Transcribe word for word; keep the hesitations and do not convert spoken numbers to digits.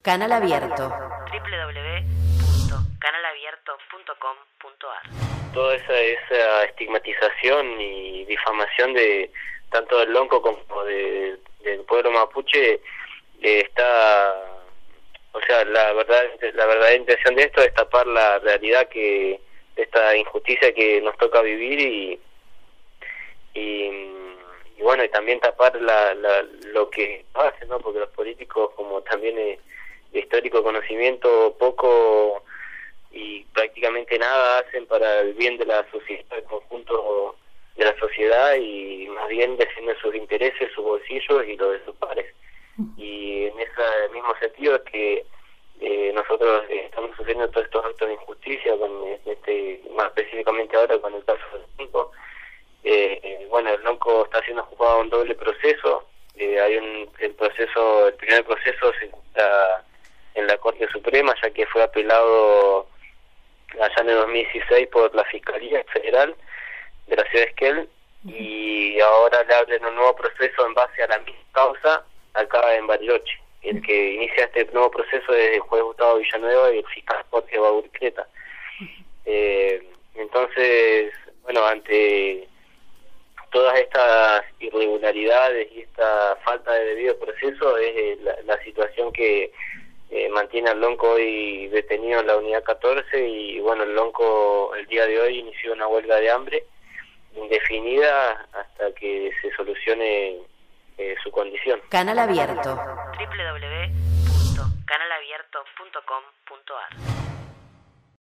Canal Abierto. doble u doble u doble u punto canal abierto punto com punto a r. Toda esa, esa estigmatización y difamación de tanto del lonco como de, del pueblo mapuche eh, está, o sea, la verdad, la verdadera intención de esto es tapar la realidad que esta injusticia que nos toca vivir y y, y bueno, y también tapar la, la, lo que hacen, ¿no? Porque los políticos, como también es de histórico conocimiento, poco y prácticamente nada hacen para el bien de la sociedad, el conjunto de la sociedad, y más bien defienden sus intereses, sus bolsillos y los de sus pares. Y en ese mismo sentido es que eh, nosotros estamos sufriendo todos estos actos de injusticia, con este, más específicamente ahora con el caso del Lonco. Eh, bueno, el Lonco está siendo juzgado en doble proceso. Eh, hay un el proceso, el primer proceso se encuentra en la Corte Suprema, ya que fue apelado allá en el dos mil dieciséis por la Fiscalía Federal de la ciudad de Esquel, y ahora le abren un nuevo proceso en base a la misma causa acá en Bariloche. El que inicia este nuevo proceso es el juez Gustavo Villanueva y el fiscal Jorge Bauricleta. Eh, entonces, bueno, ante todas estas irregularidades y esta falta de debido proceso es la, la situación que eh, mantiene al Lonco hoy detenido en la unidad catorce, y bueno, el Lonco el día de hoy inició una huelga de hambre indefinida hasta que se solucione eh, su condición. Canal Abierto. doble u doble u doble u punto canal abierto punto com punto a r.